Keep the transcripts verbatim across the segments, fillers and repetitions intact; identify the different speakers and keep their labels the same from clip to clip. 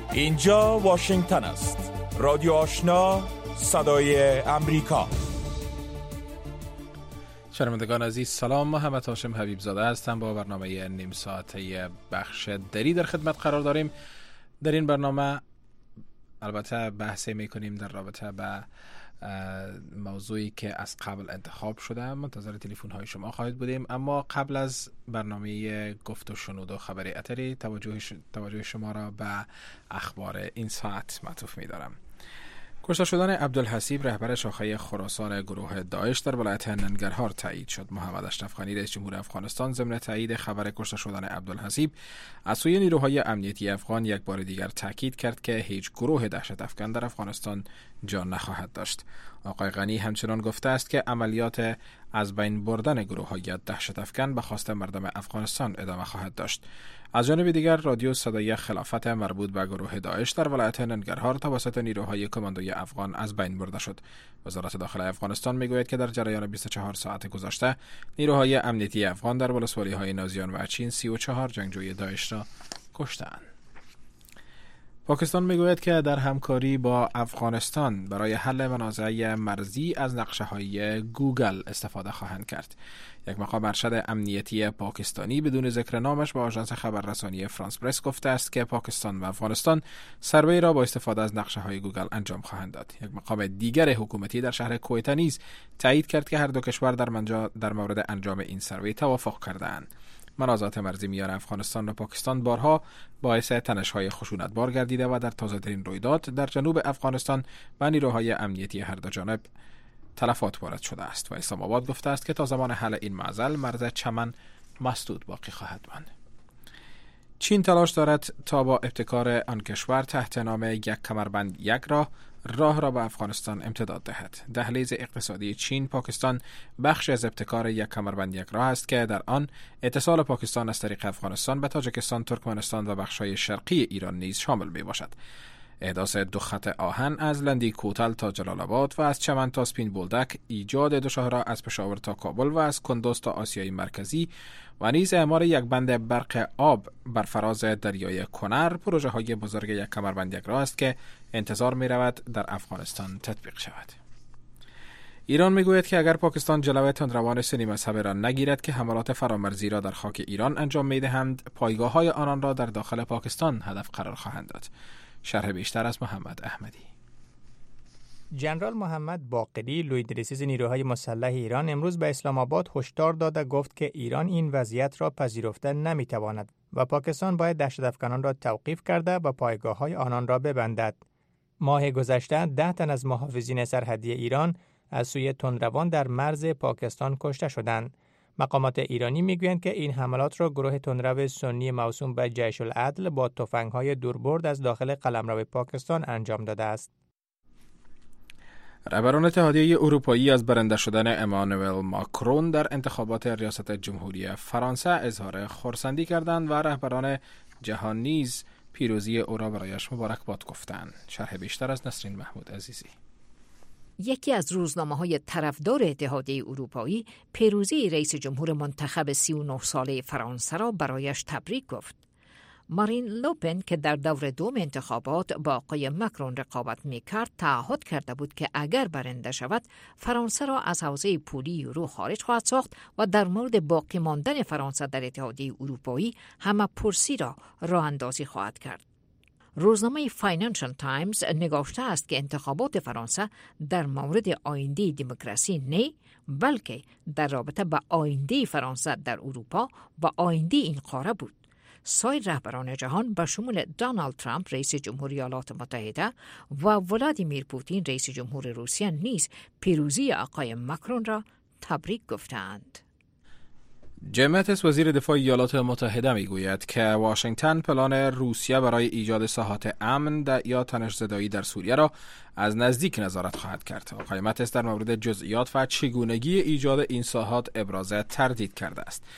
Speaker 1: اینجا واشنگتن است. رادیو آشنا، صدای امریکا.
Speaker 2: شنوندگان عزیز سلام، محمد هاشم حبیب زاده هستم. با برنامه نیم ساعته بخش دری در خدمت قرار داریم. در این برنامه البته بحثی میکنیم در رابطه با موضوعی که از قبل انتخاب شده. منتظر تلفن های شما خواهید بودیم، اما قبل از برنامه گفت و شنود و خبر اتری توجه توجه شما را به اخبار این ساعت معطوف می‌دارم. کشته شدن عبدالحسیب رهبر شاخه خراسان گروه داعش در ولایت ننگرهار تایید شد. محمد اشرف غنی رئیس جمهور افغانستان ضمن تایید خبر کشته شدن عبدالحسیب از سوی نیروهای امنیتی افغان یک بار دیگر تاکید کرد که هیچ گروه دهشت افکن در افغانستان جان نخواهد داشت. آقای غنی همچنان گفته است که عملیات از بین بردن گروه‌های دهشت افکن به خواست مردم افغانستان ادامه خواهد داشت. از جانب دیگر رادیو صدای خلافت مربوط به گروه داعش در ولایت ننگرهار توسط نیروهای کماندوی افغان از بین برده شد. وزارت داخله افغانستان میگوید که در جریان بیست و چهار ساعت گذشته نیروهای امنیتی افغان در ولسوالی‌های نازیان و چین سی و چهار جنگجوی داعش را کشتند. پاکستان میگوید که در همکاری با افغانستان برای حل منازعه مرزی از نقشه‌های گوگل استفاده خواهند کرد. یک مقام ارشد امنیتی پاکستانی بدون ذکر نامش با آژانس خبررسانی فرانس پرس گفته است که پاکستان و افغانستان سروی را با استفاده از نقشه‌های گوگل انجام خواهند داد. یک مقام دیگر حکومتی در شهر کویت نیز تایید کرد که هر دو کشور در, در مورد انجام این سروی توافق کرده‌اند. منازعات مرزی میان افغانستان و پاکستان بارها باعث تنش‌های خشونتبار گردیده و در تازه‌ترین رویداد در جنوب افغانستان و نیروهای امنیتی هر دو جانب تلفات وارد شده است و اسلام آباد گفته است که تا زمان حل این معضل مرز چمن مسدود باقی خواهد ماند. چین تلاش دارد تا با ابتکار آن کشور تحت نام یک کمربند یک راه راه را به افغانستان امتداد دهد. دهلیز اقتصادی چین پاکستان بخش از ابتکار یک کمربند یک راه است که در آن اتصال پاکستان از طریق افغانستان به تاجیکستان، ترکمنستان و بخش‌های شرقی ایران نیز شامل می باشد. احداث دو خط آهن از لندی کوتل تا جلال آباد و از چمن تا سپین بولدک، ایجاد دو شاهراه از پشاور تا کابل و از کندوز تا آسیای مرکزی و نیز اعمار یک بند برق آب بر فراز دریای کنر پروژه های بزرگ یک کمربند یک راه است که انتظار می رود در افغانستان تطبیق شود. ایران می گوید که اگر پاکستان جلوه تندروان سنی مذهبی را نگیرد که حملات فرامرزی را در خاک ایران انجام می دهند، پایگاه های آنان را در داخل پاکستان هدف قرار خواهند داد. شرح بیشتر از محمد احمدی.
Speaker 3: جنرال محمد باقری لویدرسیز نیروهای مسلح ایران امروز به اسلام آباد هشدار داد و گفت که ایران این وضعیت را پذیرفته نمیتواند و پاکستان باید دهشت افکنان را توقیف کرده و پایگاه‌های آنان را ببندد. ماه گذشته ده تن از محافظین سرحدی ایران از سوی تندروان در مرز پاکستان کشته شدند. مقامات ایرانی میگویند که این حملات را گروه تندرو سنی موسوم به جیش العدل با تفنگ‌های دوربرد از داخل قلمرو پاکستان انجام داده است.
Speaker 2: رهبران اتحادیه اروپایی از برنده شدن امانوئل ماکرون در انتخابات ریاست جمهوری فرانسه اظهار خرسندی کردند و رهبران جهان نیز پیروزی او را برایش مبارکباد گفتند. شرح بیشتر از نسرین محمود عزیزی.
Speaker 4: یکی از روزنامه‌های طرفدار اتحادیه اروپایی پیروزی رئیس جمهور منتخب سی و نه ساله فرانسه را برایش تبریک گفت. مارین لوپن که در دور دوم انتخابات با آقای مکرون رقابت می‌کرد تعهد کرده بود که اگر برنده شود فرانسه را از حوزه پولی یورو خارج خواهد ساخت و در مورد باقی ماندن فرانسه در اتحادیه اروپایی همه پرسی را راه اندازی خواهد کرد. روزنامه فاینانشل تایمز نگاشته است که انتخابات فرانسه در مورد آینده دموکراسی نه، بلکه در رابطه با آینده فرانسه در اروپا و آینده این قاره بود. سایر رهبران جهان به شمول دونالد ترامپ رئیس جمهوری ایالات متحده و ولادیمیر پوتین رئیس جمهور روسیه نیز پیروزی آقای مکرون را تبریک گفتند.
Speaker 2: جیم ماتیس وزیر دفاع ایالات متحده میگوید که واشنگتن پلان روسیه برای ایجاد ساحات امن یا تنش‌زدایی در سوریه را از نزدیک نظارت خواهد کرد. آقای ماتیس در مورد جزئیات و چگونگی ایجاد این ساحات ابراز تردید کرده است.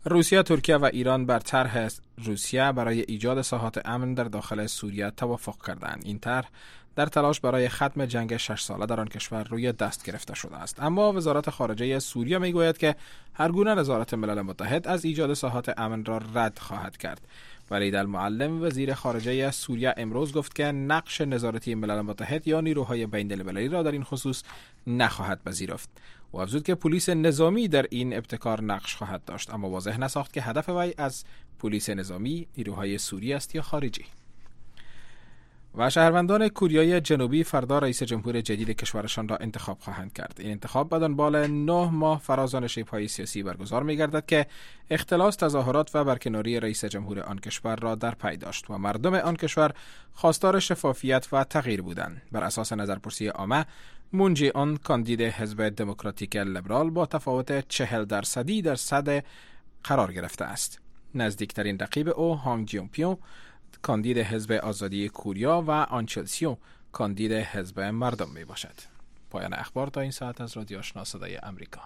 Speaker 2: روسیه، ترکیه و ایران بر طرح روسیه برای ایجاد ساحات امن در داخل سوریه توافق کردند. این طرح در تلاش برای ختم جنگ شش ساله در آن کشور روی دست گرفته شده است. اما وزارت خارجه سوریه میگوید که هرگونه نظارت ملل متحد از ایجاد ساحات امن را رد خواهد کرد. ولید المعلم وزیر خارجه سوریه امروز گفت که نقش نظارتی ملل متحد یا نیروهای بین المللی را در این خصوص نخواهد پذیرفت و افزود که پلیس نظامی در این ابتکار نقش خواهد داشت، اما واضح نساخت که هدف وی از پلیس نظامی نیروهای سوریه است یا خارجی. و شهروندان کوریای جنوبی فردا رئیس جمهور جدید کشورشان را انتخاب خواهند کرد. این انتخاب به دنبال نه ماه فرازان شیب‌های سیاسی برگزار می‌گردد که اختلاس، تظاهرات و برکناری رئیس جمهور آن کشور را در پی داشت و مردم آن کشور خواستار شفافیت و تغییر بودند. بر اساس نظرپرسی عامه، مون جی اون کاندید حزب دموکراتیک لیبرال با تفاوت چهل درصدی در صدر قرار گرفته است. نزدیکترین رقیب او هانگ جیون پیو کاندید حزب آزادی کوریا و آن چلسیو کاندید حزب مردم می باشد. پایان اخبار تا این ساعت از رادیو آشنا صدای امریکا.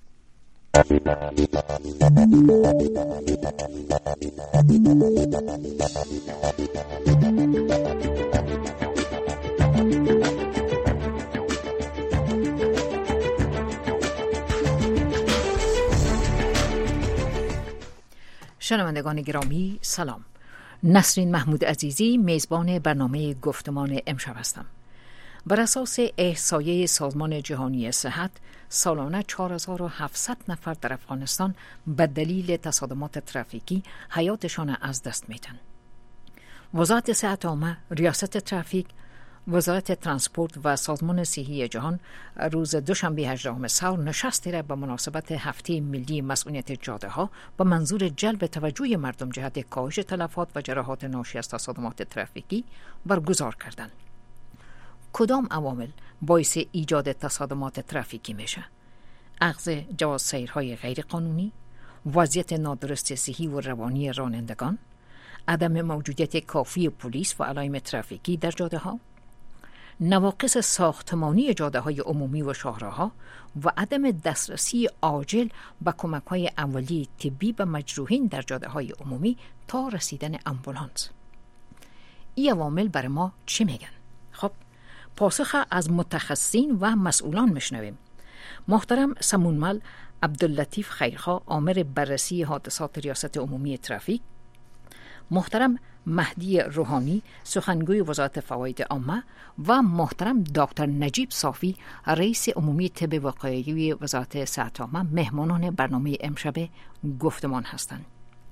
Speaker 4: شنوندگان گرامی سلام. نسرین محمود عزیزی میزبان برنامه گفتمان امشب هستم. بر اساس احصایه سازمان جهانی صحت، سالانه چهار هزار و هفتصد نفر در افغانستان به دلیل تصادمات ترافیکی حیاتشان از دست میدن. وزارت صحت عامه، ریاست ترافیک، وزارت ترانسپورت و سازمان صحی جهان روز دوشنبه هجدهم سال نشستی را به مناسبت هفته ملی مسئولیت جاده ها با منظور جلب توجه مردم جهت کاهش تلفات و جراحات ناشی از تصادمات ترافیکی برگزار کردند. کدام عوامل باعث ایجاد تصادمات ترافیکی میشه؟ اخذ جواز سیرهای غیر قانونی، وضعیت نادرست صحی و روانی رانندگان، عدم موجودیت کافی پلیس و علائم ترافیکی در جاده ها، نواقص ساختمانی جاده های عمومی و شاهراها و عدم دسترسی عاجل به کمک های اولیه طبی به مجروحین در جاده های عمومی تا رسیدن امبولانس. این عوامل برای ما چی میگن؟ خب پاسخ از متخصصین و مسئولان میشنویم. محترم سمونمل عبداللطیف خیرخواه، آمر بررسی حادثات ریاست عمومی ترافیک، محترم مهدی روحانی، سخنگوی وزارت فواید عامه و محترم دکتر نجیب صافی، رئیس عمومی طب وقایعی وزارت صحت عامه مهمانان برنامه امشب گفتمان هستند.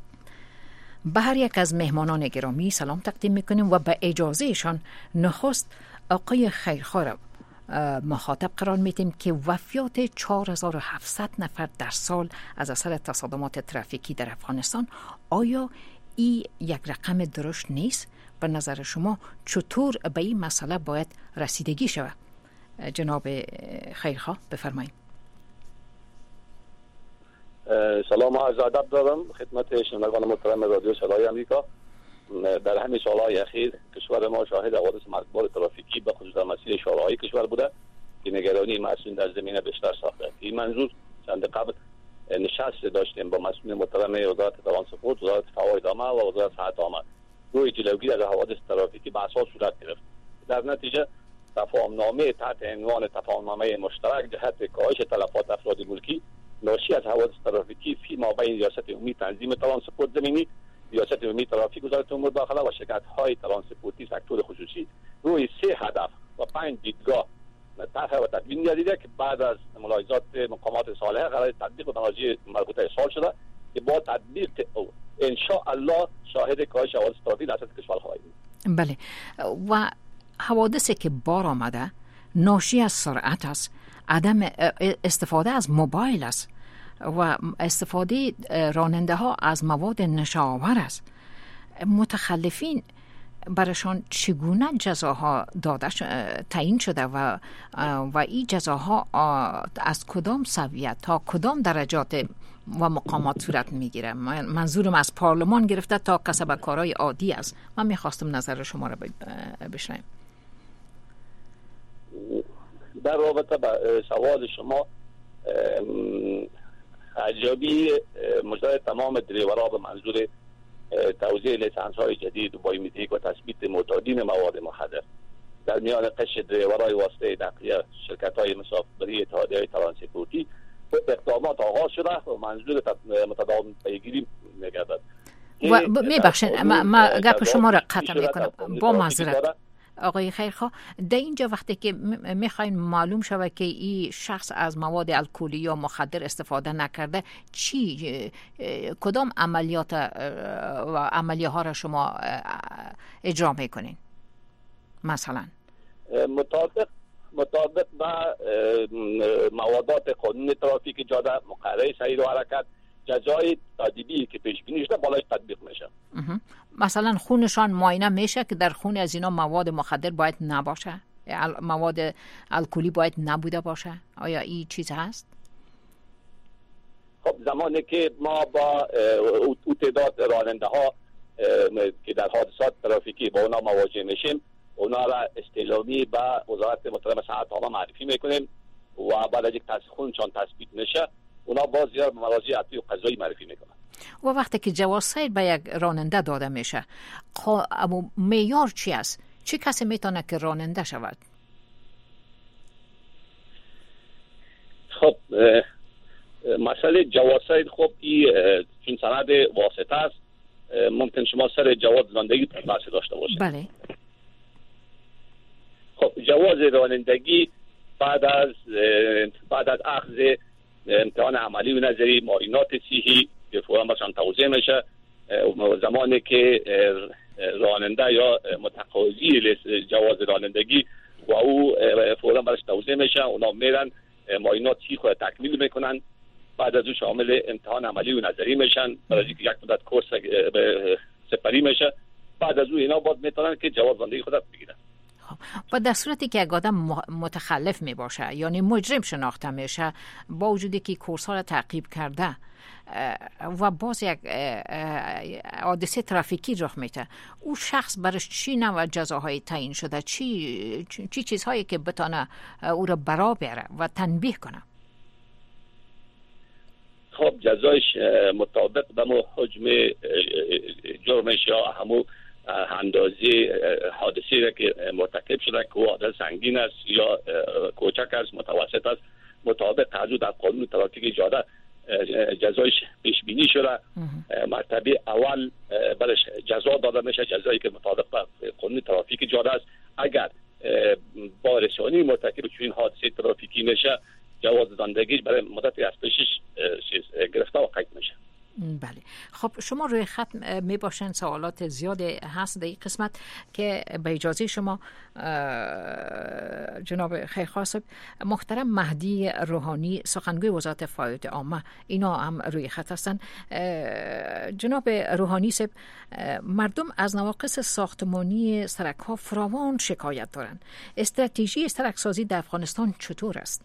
Speaker 4: به هر یک از مهمانان گرامی سلام تقدیم میکنیم و به اجازهشان نخست آقای خیرخواه را مخاطب قرار میدیم که وفیات چهار هزار و هفتصد نفر در سال از اثر تصادمات ترافیکی در افغانستان، آیا این یک رقم درست نیست؟ به نظر شما چطور به این مسئله باید رسیدگی شود؟ جناب خیرخواه بفرمایید.
Speaker 5: سلام و عرض ادب دارم خدمت شنوندگان محترم رادیو صدای امریکا. در همین سالهای اخیر کشور ما شاهد حوادث مرگبار ترافیکی به خصوص در مسیر شاهراهای کشور بوده که نگرانی مسئولین در زمینه بیشتر ساخته. این منظور چند قبل نشست داشتیم با مسئولین محترم وزارت ترانسپورت، وزارت فواید عامه و وزارت صحت عامه روی جلوگیری از حوادث ترافیکی به اساس صورت گرفت. در نتیجه تفاهمنامه تحت عنوان تفاهمنامه مشترک جهت کاهش تلفات افراد ملکی ناشی از حوادث ترافیکی فی مابین ریاست عمومی تنظیم ترانسپورت زمینی، ریاست عمومی ترافیک وزارت امور داخله و شرکت‌های ترانسپورتی سکتور خصوصی روی سه هدف و پنج دیدگاه طرح و تدوین گردیده که بعد از ملاحظات مقامات صالحه قرار تطبیق و تناجی مربوطه ارسال شده که با تطبیق او ان شاء الله شاهد کاهش حوادث ترافیکی در سطح کشور خواهیم بود.
Speaker 4: بله، و حوادثی که بار آمده ناشی از سرعت است، عدم استفاده از موبایل است و استفاده راننده ها از مواد نشاور است. متخلفین برشان چگونه جزاها داده تعیین شده و و این جزاها از کدام سویه تا کدام درجات و مقامات صورت میگیره؟ منظورم از پارلمان گرفته تا کسب کارهای عادی است. من میخواستم نظر شما را بشنویم.
Speaker 5: در رابطه با سوال شما، ارزیابی مجدد تمام دریورها به منظور توزیع لیسانس های جدید و بایومتریک و تثبیت معتادین مواد مخدر در میان قشر دریورهای واسطه نقلیه شرکت های مسافربری اتحادیه ترانسپورتی اقدامات آغاز شده و منظور متداوم پیگیری می‌گردد.
Speaker 4: و میبخشین ما, ما گپ شما را قطع میکنم با معذرت آقای خیرخواه. در اینجا وقتی که میخواین معلوم شود که این شخص از مواد الکلی یا مخدر استفاده نکرده، چی کدام عملیات و عملیه ها را شما اجرا میکنین؟ مثلا
Speaker 5: مطابق مطابق با موادات قانون ترافیک جاده مقرره سیر و حرکت جزای تادیبی که پیش بینی شده بالاش تطبیق میشه.
Speaker 4: مثلا خونشان معاینه میشه که در خون از اینا مواد مخدر باید نباشه، مواد الکلی باید نبوده باشه. آیا این چیز هست؟
Speaker 5: خب زمانی که ما با او تعداد راننده ها که در حادثات ترافیکی با اونا مواجه میشیم، اونا را استعلامی با وزارت محترم صحت عامه معرفی میکنیم و بعد از یک خونشان تثبیت میشه اونا باز زیاد به مراجع عطفی و قضایی معرفی میکنن.
Speaker 4: و وقتی که جواز سیر به یک راننده داده میشه، اما معیار چی است؟ چه کسی میتونه که راننده شود؟
Speaker 5: خب مسئله جواز سیر، خب این چون سند واسطه است ممکن شما سر جواز رانندگی بحث داشته باشید.
Speaker 4: بله.
Speaker 5: خب جواز رانندگی بعد از بعد از اخذ امتحان عملی و نظری، معاینات صحی که فورا باشن توضیح میشه، زمانی که راننده یا متقاضی جواز رانندگی و او فورا براش توضیح میشه، اونا میرن معاینات صحی خود تکمیل میکنن، بعد از اون شامل امتحان عملی و نظری میشن، برای اینکه یک مدت کورس سپری میشه، بعد از اون اینا باید میتونن که جواز رانندگی خود بگیرن.
Speaker 4: و در صورتی که یک آدم متخلف می باشه، یعنی مجرم شناخته میشه با وجودی که کورس ها را تعقیب کرده و باز یک حادثه ترافیکی رخ میده، او شخص برش چی نوع جزاهای تعیین شده؟ چی چی چیزهایی که بتونه او را برا بره و تنبیه کنه؟
Speaker 5: خب جزایش مطابق به حجم جرمش یا همون اندازه حادثه را که مرتکب شده که حادثه سنگین است یا کوچک است، متوسط است، مطابق حدود در قانون ترافیک جاده جزایش پیش بینی شده. مرتبه اول برش جزا داده میشه، جزایی که مطابق به قانون ترافیک جاده است. اگر با رسانی مرتکب چنین حادثه ترافیکی میشه، جواز رانندگی برای مدت از پیشش گرفته و قید میشه.
Speaker 4: بله. خب شما روی خط می باشن، سوالات زیاد هست در این قسمت که به اجازه شما جناب خیرخواه صاحب، محترم مهدی روحانی سخنگوی وزارت فعالیت عامه اینا هم روی خط هستن. جناب روحانی صاحب، مردم از نواقص ساختمانی سرک ها فراوان شکایت دارند. استراتژی سرک سازی در افغانستان چطور است؟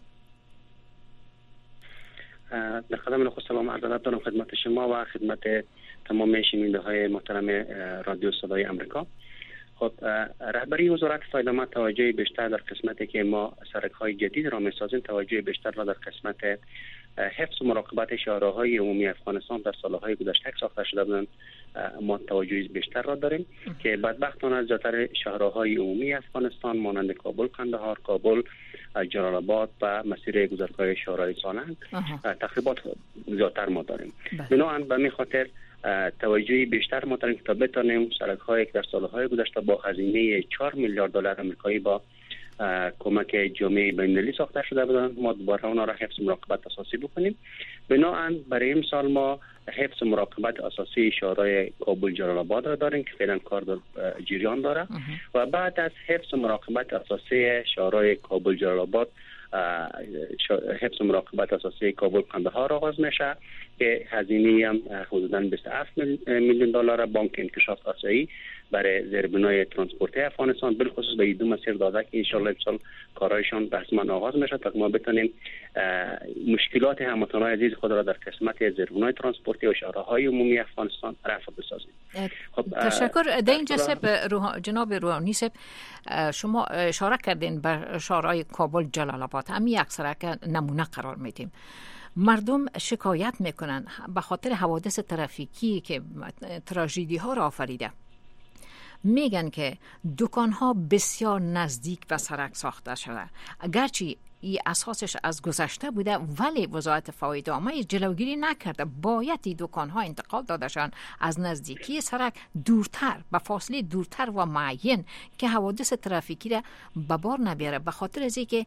Speaker 6: در خدمت نخست سلام عرض ادب دارم خدمت شما و خدمت تمام شنونده های محترم رادیو صدای آمریکا. خب رهبری وزارت فعالیت عامه توجه بیشتر در قسمتی که ما سرک های جدید را میسازیم، توجه بیشتر را در قسمت حفظ و مراقبت شاهراهای عمومی افغانستان در سالهای گذشته ساخته شده بودند ما توجه بیشتر را داریم که بدبختانه زیاتر شاهراهای عمومی افغانستان مانند کابل، قندهار، کابل، جلال آباد و مسیر گذرگاه شاهراه سالنگ تخریبات زیادتر ما داریم. بنابراین به می خاطر توجهی بیشتر ما داریم تا بتانیم سرک هایی که در سالهای گذشته با هزینه چهار میلیارد دلار آمریکایی با کمک جامعه بین‌المللی ساخته شده بودند، ما دوباره اونا را حفظ مراقبت اساسی بکنیم. بنابراین برای این سال ما حفظ مراقبت اساسی شاهراه کابل جلال آباد را داریم که فعلا کار در جریان داره و بعد از حفظ مراقبت اساسی شاهراه کابل جلال آباد حفظ مراقبت اساسی کابل قندهار آغاز میشه که هزینه هم حدوداً بیست و هفت میلیون دلار بانک انکشاف آسیایی برای زیربنای ترانسپورتی افغانستان بالخصوص به دو مسیر داده که ان شاء الله امسال کارایشان رسما آغاز میشه تا ما بتونیم مشکلات هموطنان عزیز خود را در قسمت زیربنای ترانسپورتی و شاهراهای عمومی افغانستان رفع بسازیم.
Speaker 4: خب تشکر. در اینجا سب جناب روحانی صاحب، شما اشاره کردین به شاهراه کابل جلال آباد، همین یک سرک نمونه قرار میدیم. مردم شکایت میکنن به خاطر حوادث ترافیکی که تراژدی ها را آفریده. میگن که دکان ها بسیار نزدیک به سرک ساخته شده. اگرچه این اساسش از گذشته بوده ولی وزارت فواید عامه جلوگیری نکرده. باید این دکان ها انتقال دادشان از نزدیکی سرک دورتر، به فاصله دورتر و معین که حوادث ترافیکی را به بار نبیاره. به خاطر از اینکه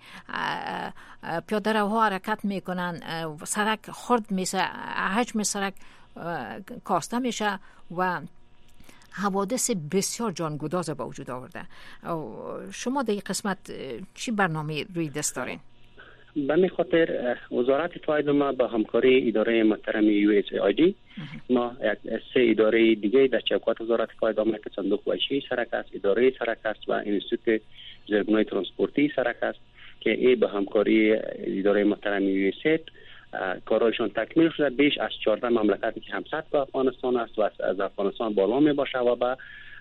Speaker 4: پیاده روها حرکت میکنن، سرک خرد میشه، حجم سرک کاسته میشه و حوادث بسیار جانگداز به وجود آورده. شما در این قسمت چی برنامه روی دست دارین؟
Speaker 6: به می خاطر وزارت فواید عامه با همکاری اداره محترم یو اس ای آی دی ما سه اداره دیگه در چوکات وزارت فواید عامه که صندوق وحشی سرک است، اداره سرک است و انستیتوت زیربنای ترانسپورتی سرک است که ای با همکاری اداره محترم یو اس ای کارایشان تکمیل شده. بیش از چهارده مملکتی که همسط با افغانستان است و از افغانستان بالا می باشه و به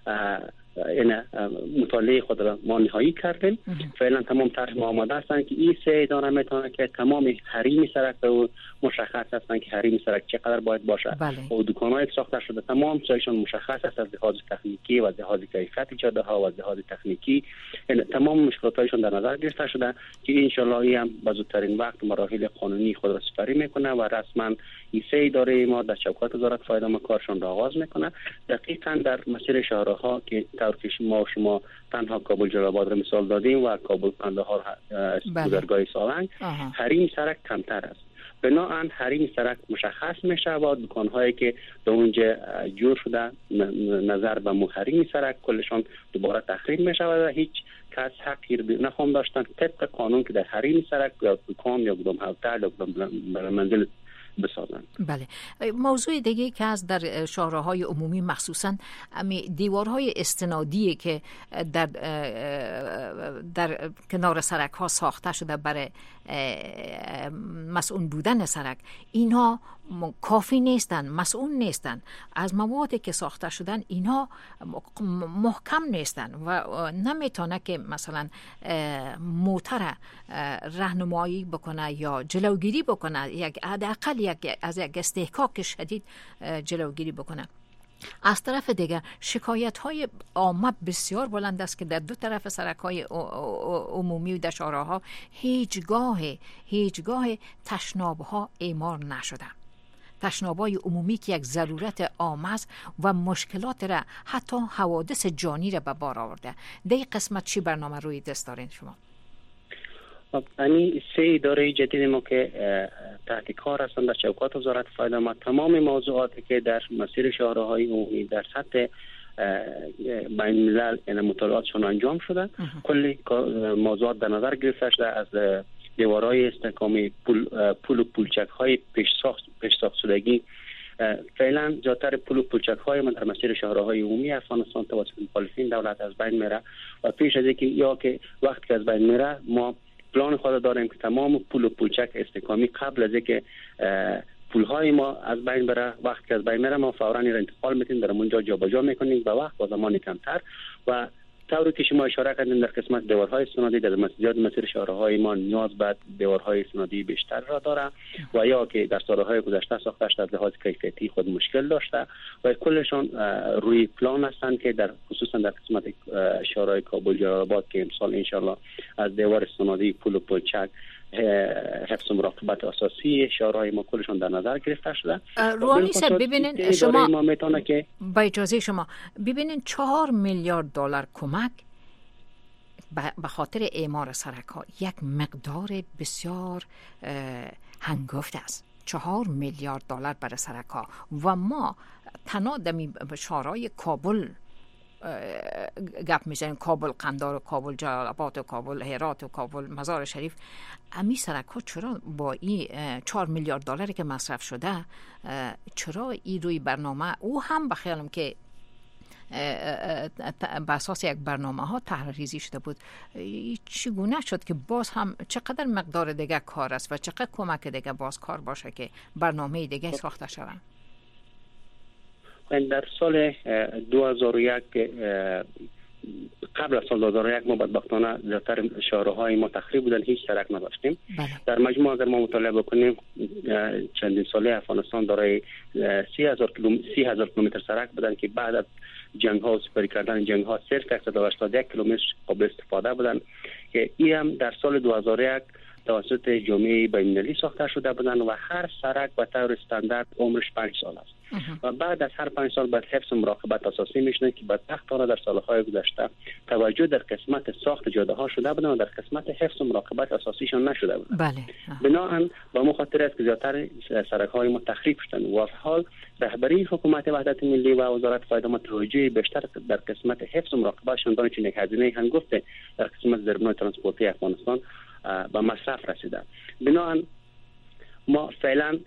Speaker 6: این مطالعه خود را ما نهایی کردیم. فعلا تمام طرح ما آماده هستند که این سه اداره میتونه که تمام حریم سرک و مشخص هستند که حریم سرک چقدر باید باشه.
Speaker 4: بله.
Speaker 6: و دکان‌های ساخته شده تمام چیزشون مشخص است از لحاظ تکنیکی و از لحاظ کیفیت جاده ها و از لحاظ تکنیکی. یعنی تمام مشکلاتشون در نظر گرفته شده که ان شاء الله هم به زودترین وقت مراحل قانونی خود را سپری میکنه و رسما این سه اداره ما در چوکات وزارت فواید عامه کارشون را آغاز میکنه. دقیقاً در مسیر شهرها که طور که ما شما تنها کابل جلال آباد را مثال دادیم و کابل قندهار گذرگاه سالنگ، حریم سرک کمتر است. بنابراین حریم سرک مشخص میشه و دکان‌هایی که در اونجا جور شده نظر به محریم سرک کلشان دوباره تخریب میشه و هیچ کس حقی نخواهم داشتن طبق قانون که در حریم سرک یا دکان یا کدام هتل یا کدام منزل بسازن.
Speaker 4: بله. موضوع دیگه که از در شاهراهای عمومی مخصوصا دیوارهای استنادی که در در کنار سرک ها ساخته شده برای مسئول بودن سرک، اینها کافی نیستن، مسئول نیستن. از موادی که ساخته شدن اینها محکم نیستن و نمیتونه که مثلا موتر راهنمایی بکنه یا جلوگیری بکنه، یک حداقل یک از یک استحکاک شدید جلوگیری بکنه. از طرف دیگر شکایت های عامه بسیار بلند است که در دو طرف سرک های عمومی و در شاهراها هیچگاه هیچگاه تشناب ها اعمار نشده. تشناب‌های عمومی که یک ضرورت عام است و مشکلات را حتی حوادث جانی را به بار آورده. در این قسمت چی برنامه روی دست دارین شما؟
Speaker 6: یعنی سه اداره جدید ما که تحت کار هستند در چوکات وزارت فواید عامه تمام موضوعاتی که در مسیر شاهراهای عمومی در سطح بین الملل این مطالعاتشون انجام شده. کلی موضوعات در نظر گرفته شده، از دیوارهای استحکامی، پول پول و پولچک های پیش ساخت پیش ساخت شدگی. فعلا زیادتر پول و پولچک های ما در مسیر شاهراهای عمومی افغانستان توسط مخالفین دولت از بین میره و پیش از اینکه یا که وقتی که از بین میره ما پلان خود داریم که تمام پول و پولچک استحکامی قبل از اینکه پولهای ما از بین بره، وقتی که از بین میره ما فوراً را انتقال میتیم در اونجا جابجا میکنیم به وقت با زمان کمتر. و طوری که شما اشاره کردین در قسمت دیوارهای سنادی در زیاد مسیر شاهراهای ما نیاز به دیوارهای سنادی بیشتر را داره و یا که در سالهای گذشته ساخته شده از لحاظ کیفیتی خود مشکل داشته و کلشان روی پلان هستند که در خصوصا در قسمت شاهرای کابل جلال آباد که امسال ان شاء الله از دیوار سنادی پول و پلچک حفظ مراقبت اساسی شاهرهای ما کلشان در نظر گرفته شده.
Speaker 4: روحانی صاحب ببینین شما
Speaker 6: ما میتونه که
Speaker 4: با اجازه شما ببینین چهار میلیارد دلار کمک به خاطر اعمار سرک ها یک مقدار بسیار هنگفت است. چهار میلیارد دلار برای سرک ها و ما تنها دمی شاهرهای کابل گپ میزنیم، کابل قندهار و کابل جلال آباد و کابل هرات و کابل مزار شریف. امی سرک ها چرا با این چهار میلیارد دلاری که مصرف شده چرا این روی برنامه او هم بخیالم که به اساس یک برنامه ها طرح‌ریزی شده بود، چگونه شد که باز هم چقدر مقدار دیگه کار است و چقدر کمک دیگه باز کار باشه که برنامه دیگه ساخته شود؟
Speaker 6: در سال دو هزار و یک قبل از سال دو هزار و یک ما بدبختانه زیادتر شهرهای ما تخریب بودن، هیچ سرک نداشتیم.
Speaker 4: بله.
Speaker 6: در مجموع اگر ما مطالعه بکنیم چندین ساله افغانستان دارای سی هزار کیلومتر سی هزار کیلومتر سرک بودن که بعد از جنگ ها و سپری کردن جنگ ها صرف صد و هشتاد و یک کیلومتر قابل استفاده بودن که این هم در سال دو هزار و یک توسط جامعه بین‌المللی ساخته شده بودن و هر سرک به طور استاندارد عمرش پنج سال است و بعد از هر پنج سال باید حفظ مراقبت اساسی میشنه که بدبختانه در سالهای گذشته توجه در قسمت ساخت جاده ها شده بودن و در قسمت حفظ مراقبت اساسیشان نشده بود.
Speaker 4: بله.
Speaker 6: بنابراین با مخاطر است که زیادتر سرک های ما تخریب شدن و حال رهبری حکومت وحدت ملی و وزارت فایده توجه بیشتر در قسمت حفظ مراقبتشان دارن، چون یک هزینه هم گفته در قسمت زیربنای ترانسپورتی افغانستان به مصرف رسیده. بنابراین ما فعلا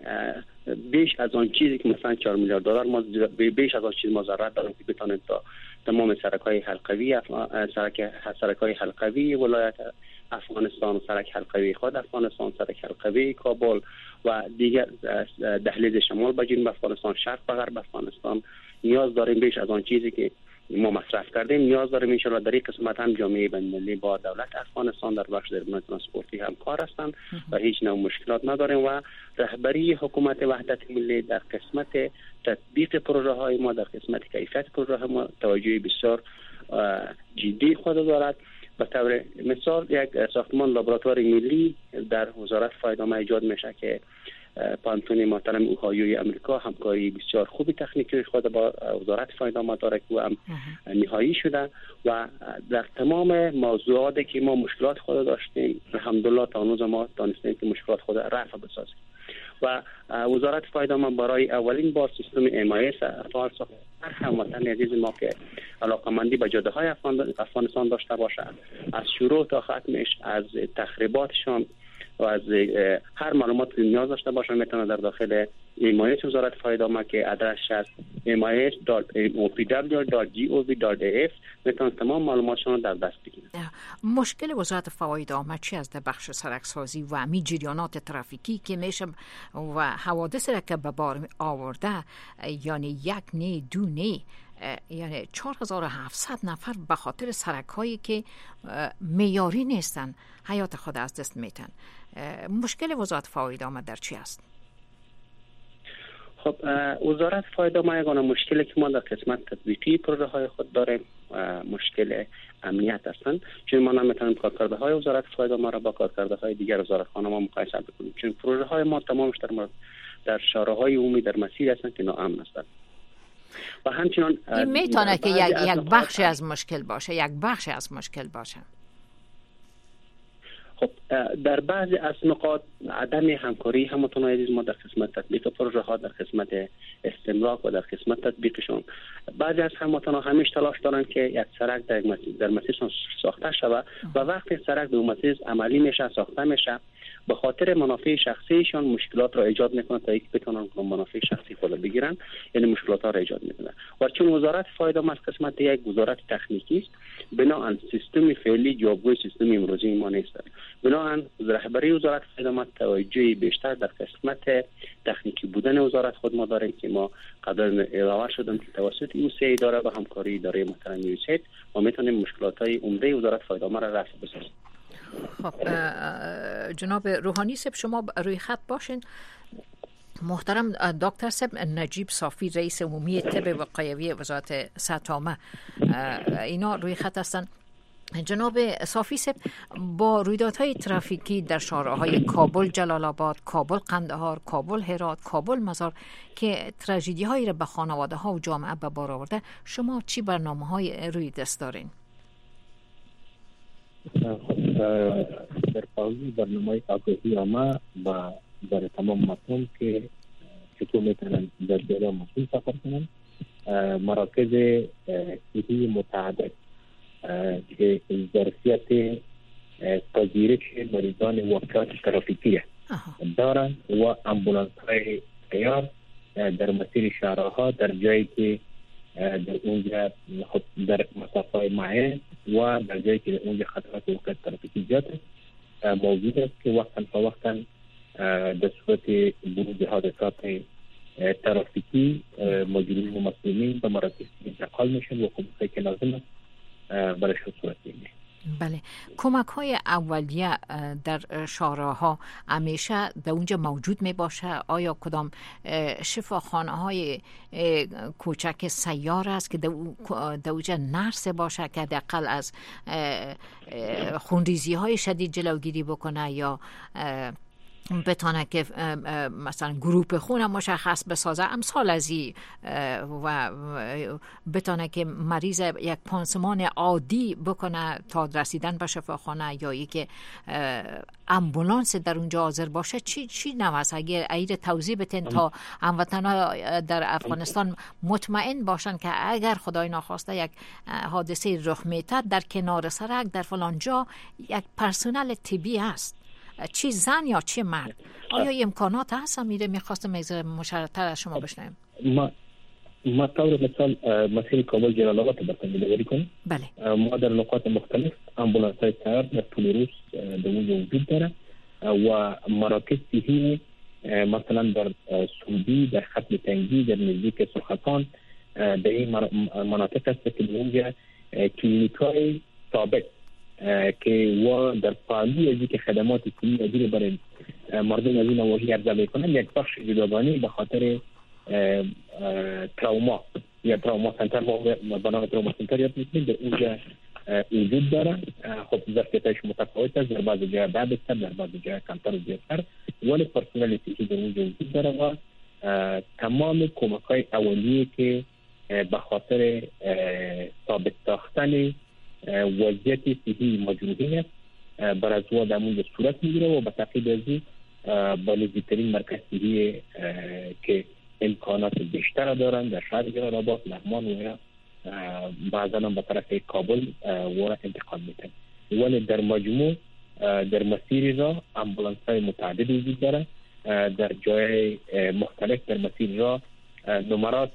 Speaker 6: بیش از آن چیزی که مثلا چهار میلیارد دلار ما بیش از آن چیز ما ضرورت داریم که بتونیم تا تمام سرک‌های حلقوی سرک سرک‌های حلقوی ولایت افغانستان، سرک حلقوی خود افغانستان، سرک حلقوی کابل و دیگر دهلیز شمال به جنوب افغانستان، شرق به غرب افغانستان نیاز داریم. بیش از آن چیزی که ما مصرف کردیم نیاز داریم. ان شاءالله در این قسمت هم جامعه بین‌المللی با دولت افغانستان در بخش زیربنای ترانسپورتی هم کار هستند و هیچ نوع مشکلات نداریم و رهبری حکومت وحدت ملی در قسمت تطبیق پروژه های ما، در قسمت کیفیت پروژه ما توجه بسیار جدی خود دارد. به طور مثال یک ساختمان لابراتوار ملی در وزارت فایدامه ایجاد میشه که پانتون محترم اوهایوی امریکا همکاری بسیار خوبی تکنیکی خود با وزارت فایدامه داره که هم نهایی شده و در تمام موضوعاتی که ما مشکلات خود داشتیم الحمدلله تا هنوز ما دانستیم که مشکلات خود رفع بسازیم و وزارت فایدامه برای اولین بار سیستم ام آی اس فعال ساخت. هر هموطن عزیز ما که علاقمندی به جاده های افغانستان داشته باشه، از شروع تا ختمش، از تخریباتشان و از هر معلومات که نیاز داشته باشن میتونه در داخل ام آی اس وزارت فایدامه که ادرسش است ام آی اس دات او پی دبلیو دات جی او وی دات ای اف میتونه تمام معلوماتشان در دست بگیرن.
Speaker 4: مشکل وزارت فایدامه چی است در بخش سرکسازی و می جریانات ترافیکی که میشه و حوادث را که به بار آورده، یعنی یک نه دو نه یعنی چهار هزار و هفتصد نفر به خاطر سرک هایی که معیاری نیستن حیات خود از دست میتن. مشکل وزارت فایدامه در چی است؟
Speaker 6: خب وزارت فایدامه یگانه مشکلی که ما در قسمت تطبیقی پروژه های خود داریم مشکل امنیت هستند، چون ما نمیتونیم کارکرده های وزارت فایدامه را با کارکرده های دیگر وزارت خانه ما مقایسه بکنیم، چون پروژه های ما تمامش در در شهرهای عمومی در مسیر هستند که ناامن هستند و همچنان
Speaker 4: این میتونه که یک یک بخشی از مشکل باشه یک بخشی از مشکل باشه.
Speaker 6: خب در بعضی از نقاط عدم همکاری همتون عزیز ما در قسمت تطبیق پروژه ها، در قسمت استمرار و در قسمت تطبیقشون بعضی از همتون همیشه تلاش دارن که یک سرک در مسیر در مسیرشون ساخته شود و وقتی سرک به مسیر عملی میشه ساخته میشه به خاطر منافع شخصیشان مشکلات را ایجاد میکنه تا اینکه بتونن منافع شخصی خود بگیرن، یعنی مشکلات ها را ایجاد میکنه و چون وزارت فایدامه از قسمت یک وزارت تکنیکی است بنابراین سیستم فعلی جوابگوی سیستم امروزی ما نیست. بنابراین رهبری وزارت فایدامه توجه بیشتر در قسمت تکنیکی بودن وزارت خود ما داریم که ما قبلا اعلام شدم که توسط یو سی اداره و همکاری اداره محترم یو سی ما میتونیم مشکلات های عمده وزارت فایدامه را رفع بسازیم.
Speaker 4: خب جناب روحانی صاحب شما روی خط باشین. محترم دکتر صاحب نجیب صافی رئیس عمومی طب وقایوی وزارت ساتامه اینا روی خط هستن. جناب صافی صاحب با رویدادهای ترافیکی در شهرهای کابل جلال آباد، کابل قندهار، کابل هرات، کابل مزار که تراژدی هایی را به خانواده ها و جامعه به بار آورده، شما چی برنامه های روی دست دارین؟
Speaker 7: در پاوی برنامه آگاهی عامه و در تمام مردم که چطور میتونن در جریان مسئول سفر کنن، مراکز صحی متعدد که ظرفیت پذیرش مریضان واقعات ترافیکی دارن و امبولانس های تیار در مسیر شهرها در جایی که در اونجا در مسافه معین و در جایی که در اونجا خطرات وقت ترافیکی زیاد موجود است که وقتا فوقتا در صورت بروز حادثات ترافیکی مجرمین و مسئولین به مراکز انتقال میشن و خب که لازم است برایشون صورت میگیره.
Speaker 4: بله، کمک های اولیه در شهرها همیشه در اونجا موجود می باشه؟ آیا کدام شفاخانه های کوچک سیار است که در اونجا نرس باشه که حداقل از خونریزی های شدید جلوگیری بکنه یا بتانه که مثلا گروپ خون مشخص بسازه امثال ازی و بتانه که مریض یک پانسمان عادی بکنه تا رسیدن به شفاخانه یا ای که امبولانس در اونجا حاضر باشه؟ چی چی نوست؟ اگر ایر توضیح بتین تا هموطنان در افغانستان مطمئن باشن که اگر خدای ناخواسته یک حادثه رخ میده در کنار سرک در فلان جا یک پرسنل طبی هست، چی زن یا چی مرد؟ آیا امکانات هست؟ میره میخواستم مشارکتر از شما بشنویم.
Speaker 7: ما ما طور مثال مسیر کابل جلال آباد براتون می‌داری کنیم.
Speaker 4: بله.
Speaker 7: ما در نقاط مختلف آمبولانس‌های سیار در طول روز در اونجا وجود داره و مراکز صحی مثلا در سعودی، در ختم تنگی، در نزدیک سرخطان، در این مناطق است که در اونجا کلینیک‌های ثابت که و در پالی از که خدمات کلی ادیره برای مردم از این نواحی ارزا میکنن یک بخش جداگانه به خاطر تراوما یا تراوما سنتر ما به نام تراوما سنتر یاد میکنیم در اونجا وجود داره. خب ظرفیتش متفاوت است، در بعض جای بعد است، در بعض جای کمتر و زیادتر، ولی پرسنل صحی در اونجا وجود داره و تمام کمک‌های اولیه که به خاطر ثابت ساختن وضعیت صحی مجروحین است بر از و در صورت میگیره و به تعقیب از این با نزدیکترین مرکز صحی که امکانات بیشتر دارن در شهر جلال آباد، لغمان و بعضا هم به طرف کابل و انتقال میتن. ولی در مجموع در مسیر را امبولانس های متعدد وجود داره، در جای مختلف در مسیر را نمرات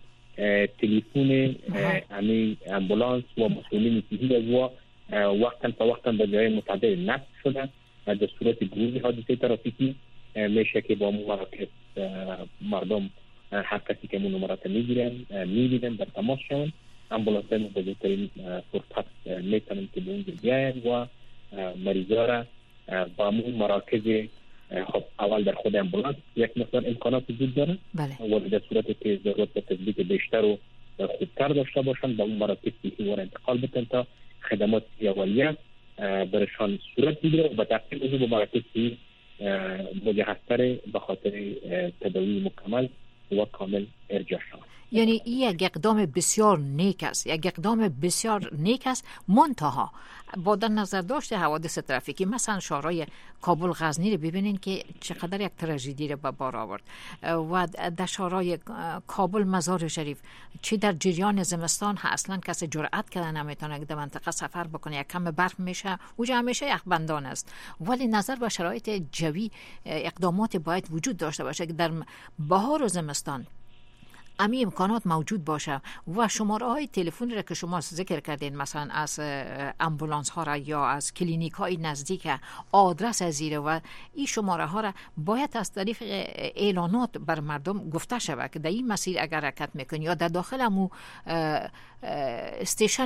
Speaker 7: تلفن امی امبولانس و مسئولین صحی از و وقتا تا وقتا به جای متعدد نصب شدن. در صورت بروز حادثه ترافیکی میشه که با مراکز مردم هر کسی که مون نمرات میگیرن میبینن در تماس شون، امبولانس های بزرگترین فرصت میتونن که به اونجا بیاین و مریضا را با مون مراکز خب اول در خود امبولانس یک مقدار امکانات وجود داره،
Speaker 4: بله.
Speaker 7: و در صورت که ضرورت به تثبیت بیشتر و خوبتر داشته باشن با اون مراکز صحی و انتقال بتن تا خدمات اولیه برشان صورت بگیره و به تحقیق از به مراکز صحی مجهزتر به خاطر تداوی مکمل و کامل ارجاع شود.
Speaker 4: یعنی این یک اقدام بسیار نیک است، یک اقدام بسیار نیک است، منتها با در نظر داشته حوادث ترافیکی مثلا شهرهای کابل غزنی رو ببینین که چقدر یک تراژدی رو به بار آورد و در شهرهای کابل مزار شریف چی در جریان زمستان اصلا کسی جرأت کردن نمیتونه که در منطقه سفر بکنه، یک کم برف میشه اونجا همیشه یخبندان است، ولی نظر به شرایط جوی اقدامات باید وجود داشته باشه که در بهار و زمستان امی امکانات موجود باشه و شماره های تلفنی را که شما ذکر کردین مثلا از امبولانس ها را یا از کلینیک های نزدیک آدرس زیره و این شماره ها را باید از طریق اعلانات بر مردم گفته شود که در این مسیر اگر حرکت میکنی یا در داخل امو استیشن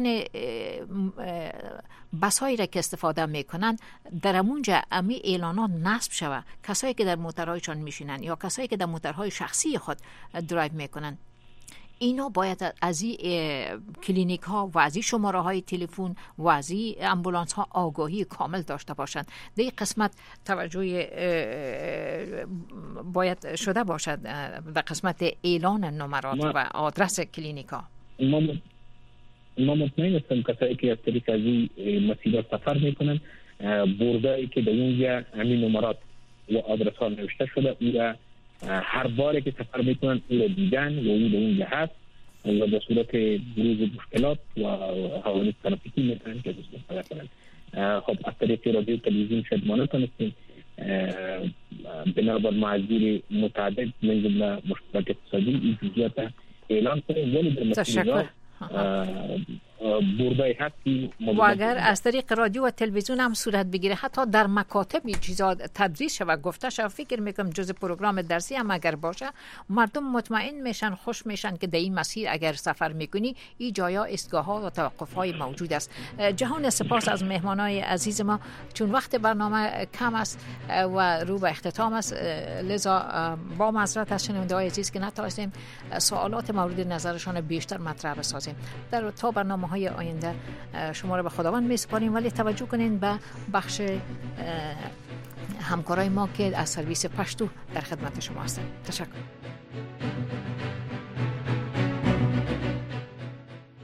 Speaker 4: بس هایی را که استفاده میکنن در امونجا امی اعلانات نصب شود، کسایی که در موترهایشان میشینن یا کسایی که در موترهای شخصی خود درایو میکنن اینا باید از این کلینیک ها و از این شماره های تلفن و از این امبولانس ها آگاهی کامل داشته باشند. در این قسمت توجه باید شده باشد در قسمت اعلان نمرات و آدرس کلینیک ها.
Speaker 7: ما مطمئن هستم کسایی که از طریق از این مسیر سفر میکنن بردایی که در اونجا همین نمرات و آدرس ها نوشته شده او را هر باره که سفر میکنن او را دیدن و او در اونجا هست و به صورت بروز مشکلات و حوادث ترافیکی میتونن که استفاده کنن. خب از طریق رادیو تلویزیون شاید ما نتونستیم بنابر معذور متعدد من جمله مشکلات اقتصادی این جزئیات اعلان کنیم، ولی در مسیر را برده حقی
Speaker 4: و اگر از طریق رادیو و تلویزیون هم صورت بگیره، حتی در مکاتب چیزا تدریس شود، گفته شود، فکر میکنم جز پروگرام درسی هم اگر باشه مردم مطمئن میشن، خوش میشن که در این مسیر اگر سفر میکنی این جایا ایستگاه ها و توقف های موجود است. جهان سپاس از مهمانای عزیز ما، چون وقت برنامه کم است و رو به اختتام است، لذا با معذرت از شنونده‌های عزیز که نتونستیم سوالات مورد نظرشان بیشتر مطرح بسازیم. در تا برنامه های آینده شما را به خداوند میسپاریم، ولی توجه کنین به بخش همکارای ما که از سرویس پشتو در خدمت شما هستند. تشکر.